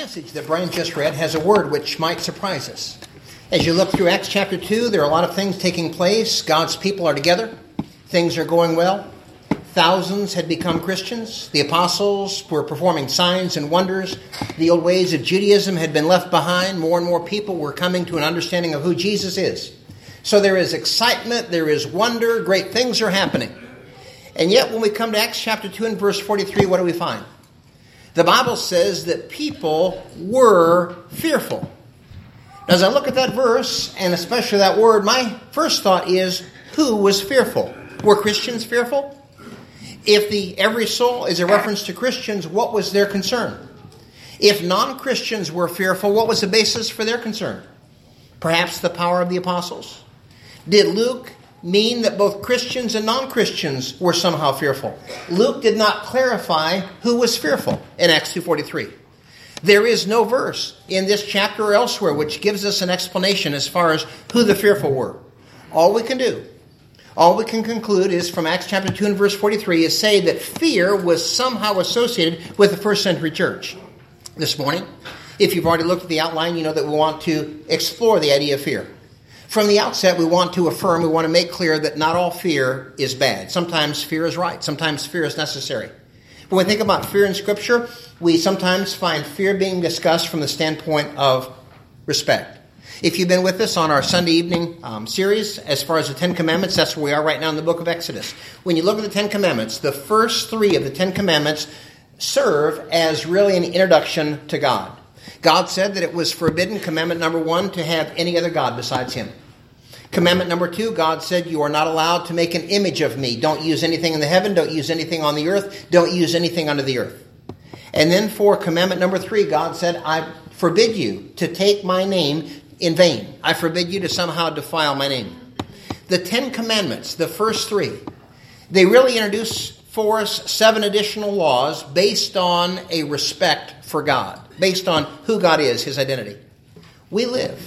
passage that Brian just read has a word which might surprise us. As you look through Acts chapter 2, there are a lot of things taking place. God's people are together. Things are going well. Thousands had become Christians. The apostles were performing signs and wonders. The old ways of Judaism had been left behind. More and more people were coming to an understanding of who Jesus is. So there is excitement, there is wonder, great things are happening. And yet when we come to Acts chapter 2 and verse 43, what do we find? The Bible says that people were fearful. As I look at that verse, and especially that word, my first thought is, who was fearful? Were Christians fearful? If the every soul is a reference to Christians, what was their concern? If non-Christians were fearful, what was the basis for their concern? Perhaps the power of the apostles? Did Luke mean that both Christians and non-Christians were somehow fearful? Luke did not clarify who was fearful in Acts 2:43. There is no verse in this chapter or elsewhere which gives us an explanation as far as who the fearful were. All we can conclude is from Acts chapter 2 and verse 43 is say that fear was somehow associated with the first century church. This morning, if you've already looked at the outline, you know that we want to explore the idea of fear. From the outset, we want to make clear that not all fear is bad. Sometimes fear is right. Sometimes fear is necessary. When we think about fear in Scripture, we sometimes find fear being discussed from the standpoint of respect. If you've been with us on our Sunday evening series, as far as the Ten Commandments, that's where we are right now in the book of Exodus. When you look at the Ten Commandments, the first three of the Ten Commandments serve as really an introduction to God. God said that it was forbidden, commandment number 1, to have any other God besides Him. Commandment number 2, God said, you are not allowed to make an image of me. Don't use anything in the heaven, don't use anything on the earth, don't use anything under the earth. And then for commandment number 3, God said, I forbid you to take my name in vain. I forbid you to somehow defile my name. The 10 Commandments, the first 3, they really introduce for us 7 additional laws based on a respect for God, based on who God is, His identity. We live.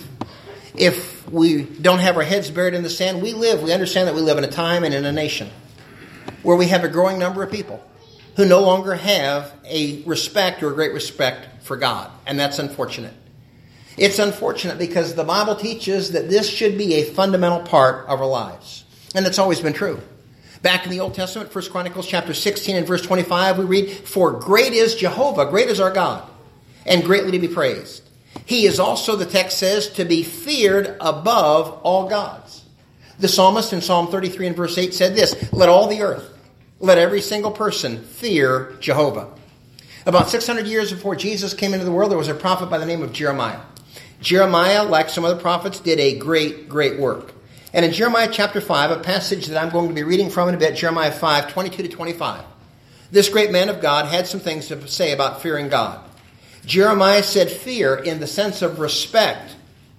If we don't have our heads buried in the sand, we understand that we live in a time and in a nation where we have a growing number of people who no longer have a respect or a great respect for God. And that's unfortunate. It's unfortunate because the Bible teaches that this should be a fundamental part of our lives. And it's always been true. Back in the Old Testament, 1 Chronicles chapter 16 and verse 25, we read, for great is Jehovah, great is our God, and greatly to be praised. He is also, the text says, to be feared above all gods. The psalmist in Psalm 33 and verse 8 said this, let all the earth, let every single person fear Jehovah. About 600 years before Jesus came into the world, there was a prophet by the name of Jeremiah. Jeremiah, like some other prophets, did a great, great work. And in Jeremiah chapter 5, a passage that I'm going to be reading from in a bit, Jeremiah 5, 22 to 25, this great man of God had some things to say about fearing God. Jeremiah said fear in the sense of respect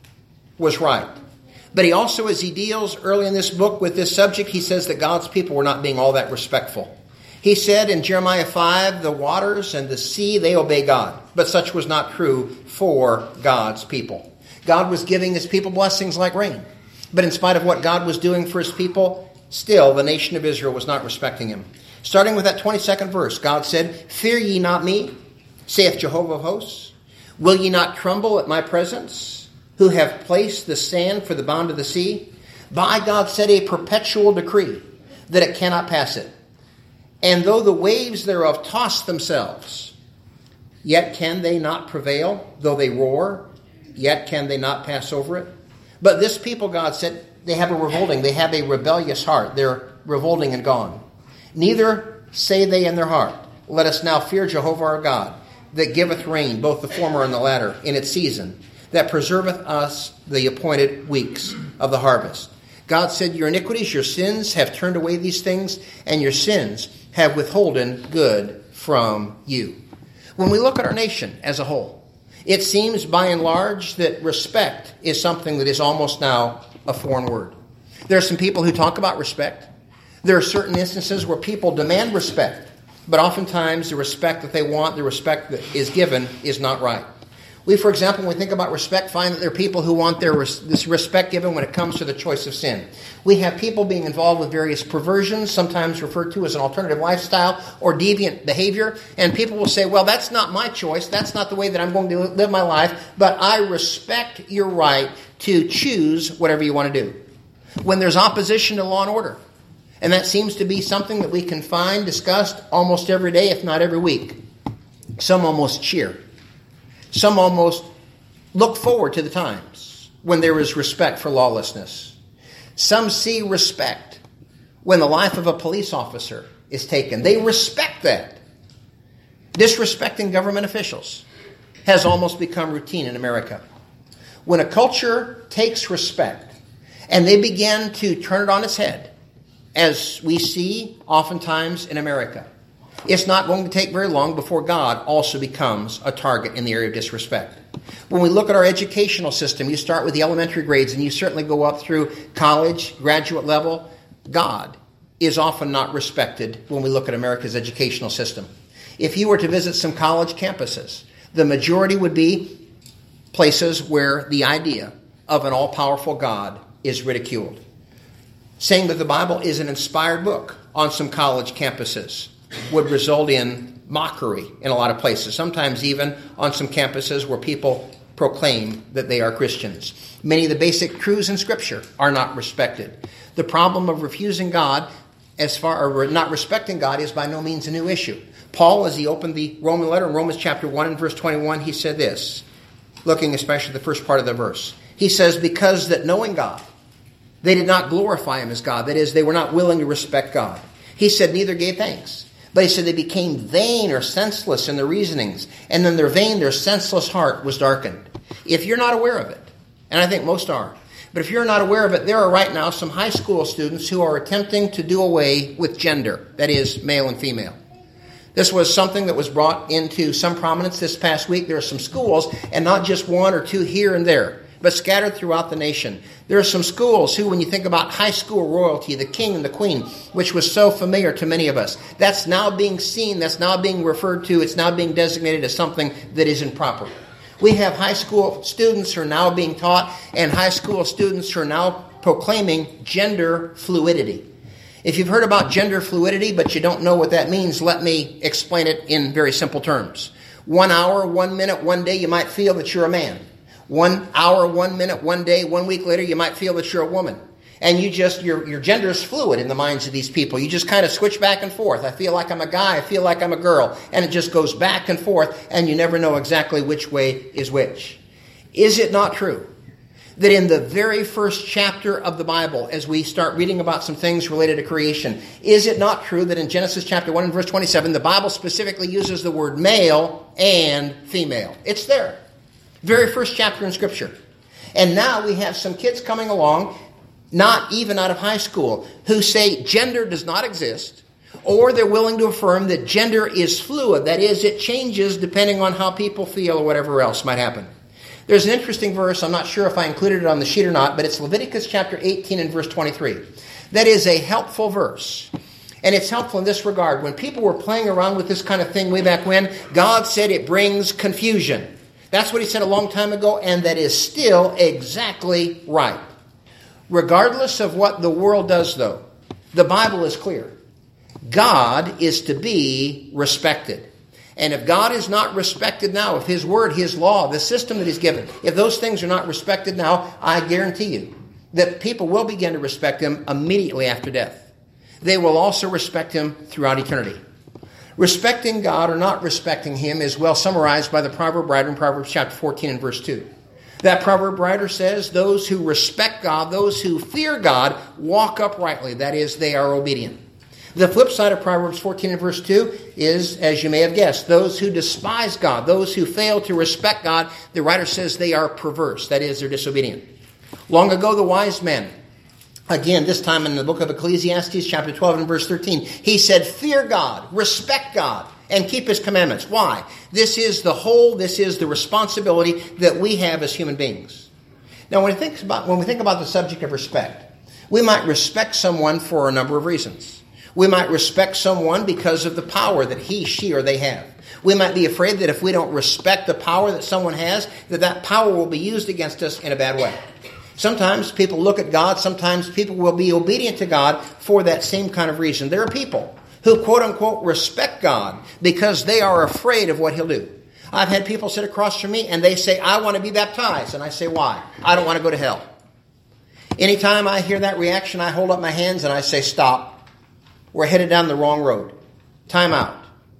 was right. But he also, as he deals early in this book with this subject, he says that God's people were not being all that respectful. He said in Jeremiah 5, the waters and the sea, they obey God. But such was not true for God's people. God was giving His people blessings like rain. But in spite of what God was doing for His people, still the nation of Israel was not respecting Him. Starting with that 22nd verse, God said, fear ye not me, saith Jehovah of hosts. Will ye not tremble at my presence, who have placed the sand for the bound of the sea? By God set a perpetual decree, that it cannot pass it. And though the waves thereof toss themselves, yet can they not prevail. Though they roar, yet can they not pass over it. But this people, God said, they have a rebellious heart. They're revolting and gone. Neither say they in their heart, let us now fear Jehovah our God, that giveth rain, both the former and the latter, in its season, that preserveth us the appointed weeks of the harvest. God said, your iniquities, your sins have turned away these things, and your sins have withholden good from you. When we look at our nation as a whole, it seems by and large that respect is something that is almost now a foreign word. There are some people who talk about respect. There are certain instances where people demand respect, but oftentimes the respect that they want, the respect that is given, is not right. We, for example, when we think about respect, find that there are people who want this respect given when it comes to the choice of sin. We have people being involved with various perversions, sometimes referred to as an alternative lifestyle or deviant behavior. And people will say, well, that's not my choice. That's not the way that I'm going to live my life. But I respect your right to choose whatever you want to do. When there's opposition to law and order, and that seems to be something that we can find discussed almost every day, if not every week. Some almost cheer. Some almost look forward to the times when there is respect for lawlessness. Some see respect when the life of a police officer is taken. They respect that. Disrespecting government officials has almost become routine in America. When a culture takes respect and they begin to turn it on its head, as we see oftentimes in America, it's not going to take very long before God also becomes a target in the area of disrespect. When we look at our educational system, you start with the elementary grades and you certainly go up through college, graduate level. God is often not respected when we look at America's educational system. If you were to visit some college campuses, the majority would be places where the idea of an all-powerful God is ridiculed. Saying that the Bible is an inspired book on some college campuses would result in mockery in a lot of places, sometimes even on some campuses where people proclaim that they are Christians. Many of the basic truths in Scripture are not respected. The problem of refusing God, or not respecting God, is by no means a new issue. Paul, as he opened the Roman letter in Romans chapter 1 and verse 21, he said this, looking especially at the first part of the verse. He says, because that knowing God, they did not glorify him as God. That is, they were not willing to respect God. He said, neither gave thanks. But he said they became vain or senseless in their reasonings. And in their vain, their senseless heart was darkened. If you're not aware of it, and I think most are, but if you're not aware of it, there are right now some high school students who are attempting to do away with gender. That is, male and female. This was something that was brought into some prominence this past week. There are some schools, and not just one or two here and there, but scattered throughout the nation. There are some schools who, when you think about high school royalty, the king and the queen, which was so familiar to many of us, that's now being seen, that's now being referred to, it's now being designated as something that is improper. We have high school students who are now being taught, and high school students who are now proclaiming gender fluidity. If you've heard about gender fluidity, but you don't know what that means, let me explain it in very simple terms. 1 hour, 1 minute, 1 day, you might feel that you're a man. 1 hour, 1 minute, 1 day, 1 week later, you might feel that you're a woman. And your gender is fluid in the minds of these people. You just kind of switch back and forth. I feel like I'm a guy, I feel like I'm a girl. And it just goes back and forth, and you never know exactly which way is which. Is it not true that in the very first chapter of the Bible, as we start reading about some things related to creation, is it not true that in Genesis chapter 1 and verse 27, the Bible specifically uses the word male and female? It's there. Very first chapter in Scripture. And now we have some kids coming along, not even out of high school, who say gender does not exist, or they're willing to affirm that gender is fluid. That is, it changes depending on how people feel or whatever else might happen. There's an interesting verse, I'm not sure if I included it on the sheet or not, but it's Leviticus chapter 18 and verse 23. That is a helpful verse. And it's helpful in this regard. When people were playing around with this kind of thing way back when, God said it brings confusion. That's what he said a long time ago, and that is still exactly right. Regardless of what the world does, though, the Bible is clear. God is to be respected. And if God is not respected now, if his word, his law, the system that he's given, if those things are not respected now, I guarantee you that people will begin to respect him immediately after death. They will also respect him throughout eternity. Respecting God or not respecting him is well summarized by the proverb writer in Proverbs chapter 14 and verse 2. That proverb writer says, those who respect God, those who fear God, walk uprightly. That is, they are obedient. The flip side of Proverbs 14 and verse 2 is, as you may have guessed, those who despise God, those who fail to respect God, the writer says they are perverse. That is, they're disobedient. Long ago, the wise men, again, this time in the book of Ecclesiastes, chapter 12 and verse 13, he said, fear God, respect God, and keep his commandments. Why? This is the responsibility that we have as human beings. Now, when we think about the subject of respect, we might respect someone for a number of reasons. We might respect someone because of the power that he, she, or they have. We might be afraid that if we don't respect the power that someone has, that power will be used against us in a bad way. Sometimes people look at God. Sometimes people will be obedient to God for that same kind of reason. There are people who, quote unquote, respect God because they are afraid of what he'll do. I've had people sit across from me and they say, I want to be baptized. And I say, why? I don't want to go to hell. Anytime I hear that reaction, I hold up my hands and I say, stop. We're headed down the wrong road. Time out.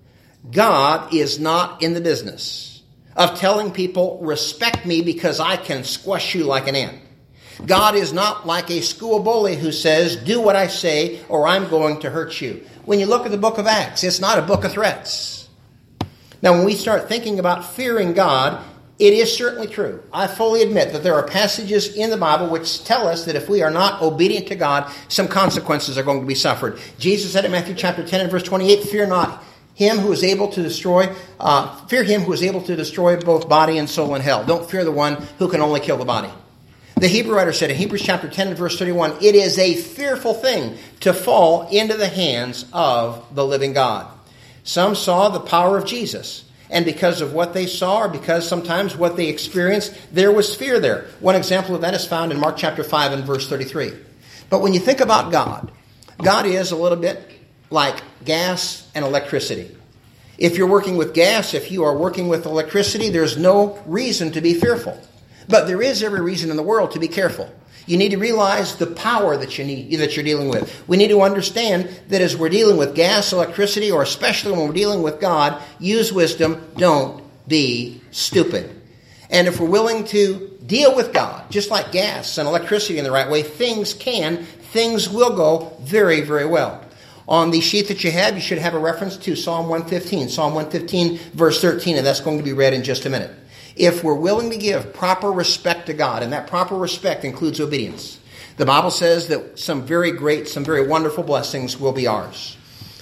God is not in the business of telling people, respect me because I can squash you like an ant. God is not like a school bully who says, do what I say or I'm going to hurt you. When you look at the book of Acts, it's not a book of threats. Now, when we start thinking about fearing God, it is certainly true. I fully admit that there are passages in the Bible which tell us that if we are not obedient to God, some consequences are going to be suffered. Jesus said in Matthew chapter 10 and verse 28, fear not him who is able to destroy, fear him who is able to destroy both body and soul in hell. Don't fear the one who can only kill the body. The Hebrew writer said in Hebrews chapter 10 and verse 31, it is a fearful thing to fall into the hands of the living God. Some saw the power of Jesus, and because of what they saw, or because sometimes what they experienced, there was fear there. One example of that is found in Mark chapter 5 and verse 33. But when you think about God, God is a little bit like gas and electricity. If you're working with gas, if you are working with electricity, there's no reason to be fearful. But there is every reason in the world to be careful. You need to realize the power that you're dealing with. We need to understand that as we're dealing with gas, electricity, or especially when we're dealing with God, use wisdom. Don't be stupid. And if we're willing to deal with God, just like gas and electricity in the right way, things will go very, very well. On the sheet that you have, you should have a reference to Psalm 115. Psalm 115, verse 13, and that's going to be read in just a minute. If we're willing to give proper respect to God, and that proper respect includes obedience, the Bible says that some very great, some very wonderful blessings will be ours.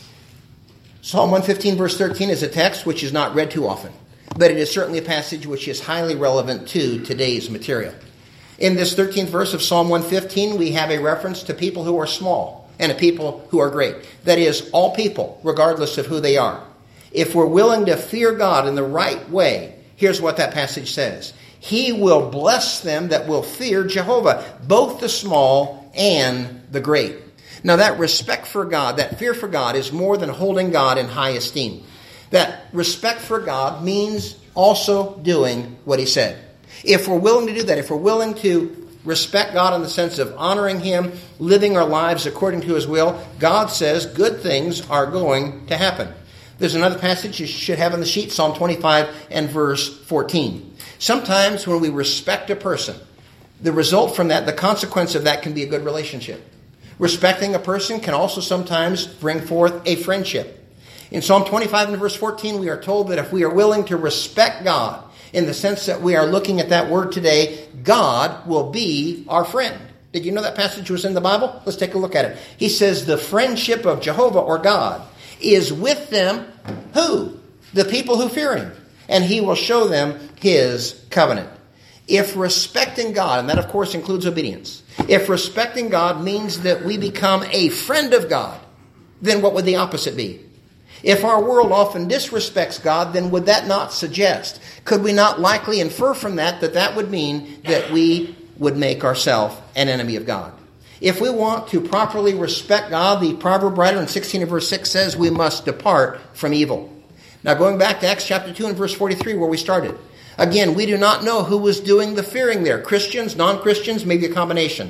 Psalm 115, verse 13 is a text which is not read too often, but it is certainly a passage which is highly relevant to today's material. In this 13th verse of Psalm 115, we have a reference to people who are small and to people who are great. That is, all people, regardless of who they are. If we're willing to fear God in the right way, here's what that passage says. He will bless them that will fear Jehovah, both the small and the great. Now that respect for God, that fear for God is more than holding God in high esteem. That respect for God means also doing what he said. If we're willing to do that, if we're willing to respect God in the sense of honoring him, living our lives according to his will, God says good things are going to happen. There's another passage you should have on the sheet, Psalm 25 and verse 14. Sometimes when we respect a person, the result from that, the consequence of that can be a good relationship. Respecting a person can also sometimes bring forth a friendship. In Psalm 25 and verse 14, we are told that if we are willing to respect God, in the sense that we are looking at that word today, God will be our friend. Did you know that passage was in the Bible? Let's take a look at it. He says, the friendship of Jehovah or God is with them, who? The people who fear him. And he will show them his covenant. If respecting God, and that of course includes obedience, if respecting God means that we become a friend of God, then what would the opposite be? If our world often disrespects God, then would that not suggest, could we not likely infer from that that would mean that we would make ourselves an enemy of God? If we want to properly respect God, the proverb writer in 16 and verse 6 says we must depart from evil. Now going back to Acts chapter 2 and verse 43 where we started. Again, we do not know who was doing the fearing there. Christians, non-Christians, maybe a combination.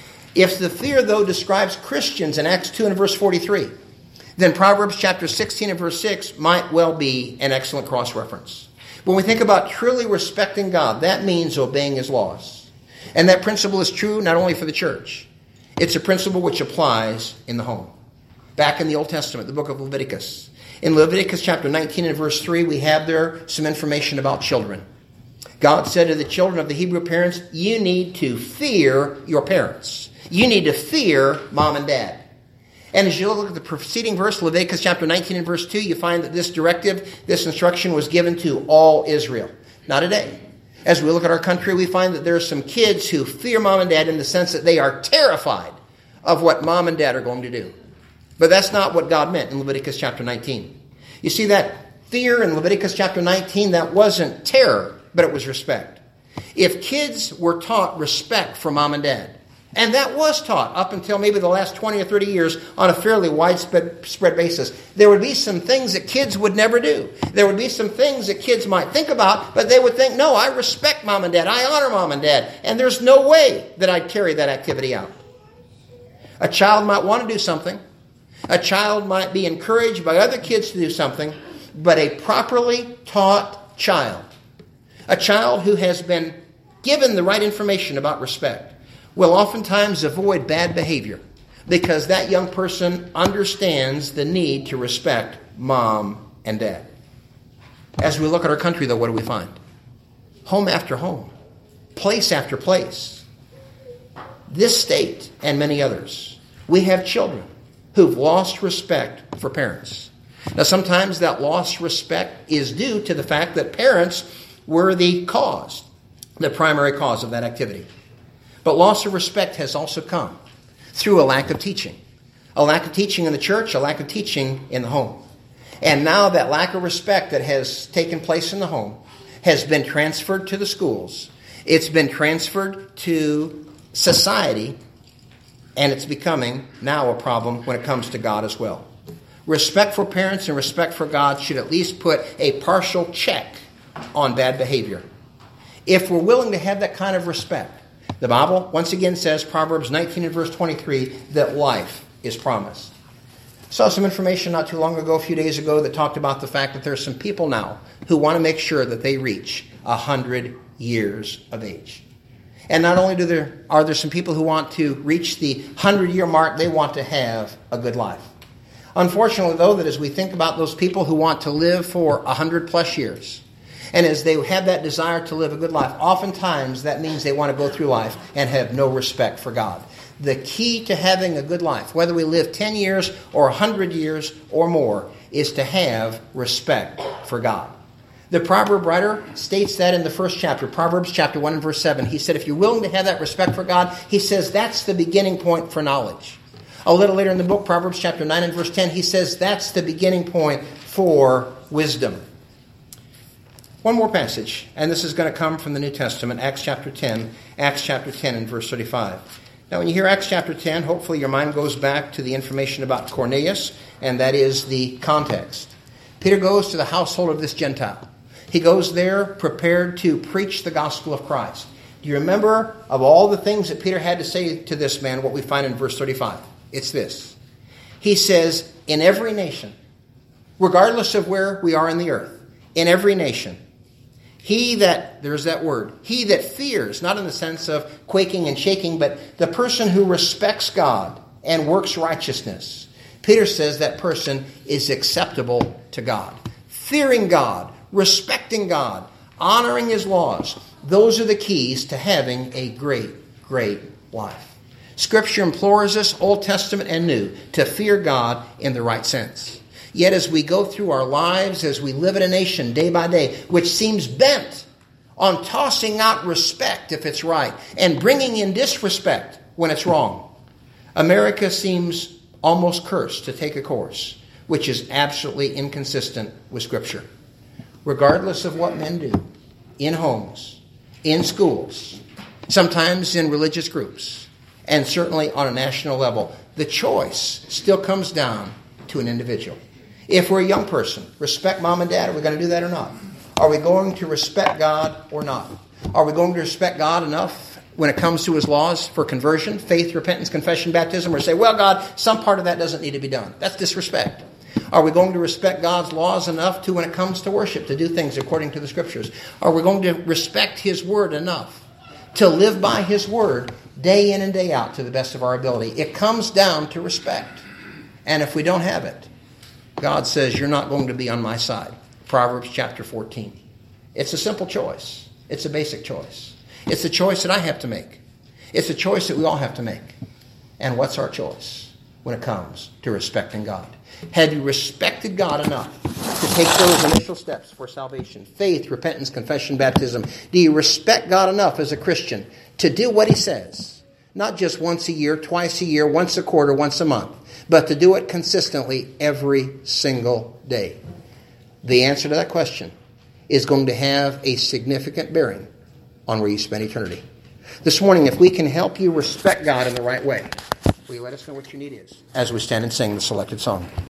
If the fear, though, describes Christians in Acts 2 and verse 43, then Proverbs chapter 16 and verse 6 might well be an excellent cross-reference. When we think about truly respecting God, that means obeying his laws. And that principle is true not only for the church. It's a principle which applies in the home. Back in the Old Testament, the book of Leviticus. In Leviticus chapter 19 and verse 3, we have there some information about children. God said to the children of the Hebrew parents, you need to fear your parents. You need to fear mom and dad. And as you look at the preceding verse, Leviticus chapter 19 and verse 2, you find that this directive, this instruction was given to all Israel. Not today. As we look at our country, we find that there are some kids who fear mom and dad in the sense that they are terrified of what mom and dad are going to do. But that's not what God meant in Leviticus chapter 19. You see, that fear in Leviticus chapter 19, that wasn't terror, but it was respect. If kids were taught respect for mom and dad, and that was taught up until maybe the last 20 or 30 years on a fairly widespread basis, there would be some things that kids would never do. There would be some things that kids might think about, but they would think, no, I respect mom and dad. I honor mom and dad. And there's no way that I'd carry that activity out. A child might want to do something. A child might be encouraged by other kids to do something, but a properly taught child, a child who has been given the right information about respect, will oftentimes avoid bad behavior because that young person understands the need to respect mom and dad. As we look at our country, though, what do we find? Home after home, place after place, this state and many others, we have children who've lost respect for parents. Now, sometimes that lost respect is due to the fact that parents were the primary cause of that activity. But loss of respect has also come through a lack of teaching. A lack of teaching in the church, a lack of teaching in the home. And now that lack of respect that has taken place in the home has been transferred to the schools. It's been transferred to society, and it's becoming now a problem when it comes to God as well. Respect for parents and respect for God should at least put a partial check on bad behavior. If we're willing to have that kind of respect, the Bible once again says, Proverbs 19 and verse 23, that life is promised. Saw some information not too long ago, a few days ago, that talked about the fact that there are some people now who want to make sure that they reach 100 years of age. And not only are there some people who want to reach the 100-year mark, they want to have a good life. Unfortunately, though, that as we think about those people who want to live for 100 plus years, and as they have that desire to live a good life, oftentimes that means they want to go through life and have no respect for God. The key to having a good life, whether we live 10 years or 100 years or more, is to have respect for God. The proverb writer states that in the first chapter, Proverbs chapter 1 and verse 7. He said, if you're willing to have that respect for God, he says that's the beginning point for knowledge. A little later in the book, Proverbs chapter 9 and verse 10, he says that's the beginning point for wisdom. One more passage, and this is going to come from the New Testament, Acts chapter 10 and verse 35. Now, when you hear Acts chapter 10, hopefully your mind goes back to the information about Cornelius, and that is the context. Peter goes to the household of this Gentile. He goes there prepared to preach the gospel of Christ. Do you remember of all the things that Peter had to say to this man, what we find in verse 35? It's this. He says, in every nation, regardless of where we are in the earth, in every nation, there's that word, he that fears, not in the sense of quaking and shaking, but the person who respects God and works righteousness. Peter says that person is acceptable to God. Fearing God, respecting God, honoring his laws, those are the keys to having a great, great life. Scripture implores us, Old Testament and New, to fear God in the right sense. Yet as we go through our lives, as we live in a nation day by day, which seems bent on tossing out respect if it's right, and bringing in disrespect when it's wrong, America seems almost cursed to take a course which is absolutely inconsistent with Scripture. Regardless of what men do, in homes, in schools, sometimes in religious groups, and certainly on a national level, the choice still comes down to an individual. If we're a young person, respect mom and dad, are we going to do that or not? Are we going to respect God or not? Are we going to respect God enough when it comes to his laws for conversion, faith, repentance, confession, baptism, or say, well, God, some part of that doesn't need to be done? That's disrespect. Are we going to respect God's laws enough to, when it comes to worship, to do things according to the Scriptures? Are we going to respect his word enough to live by his word day in and day out to the best of our ability? It comes down to respect. And if we don't have it, God says, you're not going to be on my side. Proverbs chapter 14. It's a simple choice. It's a basic choice. It's a choice that I have to make. It's a choice that we all have to make. And what's our choice when it comes to respecting God? Have you respected God enough to take those initial steps for salvation? Faith, repentance, confession, baptism. Do you respect God enough as a Christian to do what he says? Not just once a year, twice a year, once a quarter, once a month. but to do it consistently every single day? The answer to that question is going to have a significant bearing on where you spend eternity. This morning, if we can help you respect God in the right way, will you let us know what your need is as we stand and sing the selected song?